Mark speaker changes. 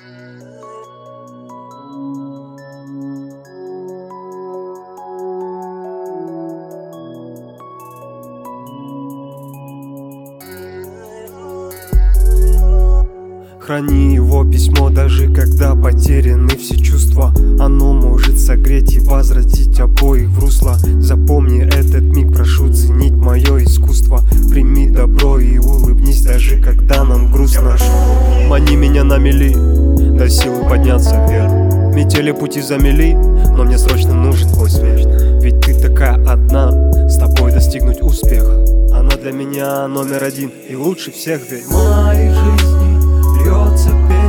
Speaker 1: Храни его письмо, даже когда потеряны все чувства. Оно может согреть и возвратить обоих в русло. Запомни этот миг, прошу ценить мое искусство. Прими добро и улыбнись, даже когда нам грустно. Мани меня на мели, дай силы подняться вверх. Метели пути замели, но мне срочно нужен твой смех. Ведь ты такая одна, с тобой достигнуть успеха. Она для меня номер один и лучше всех, ведь в моей жизни льется песня.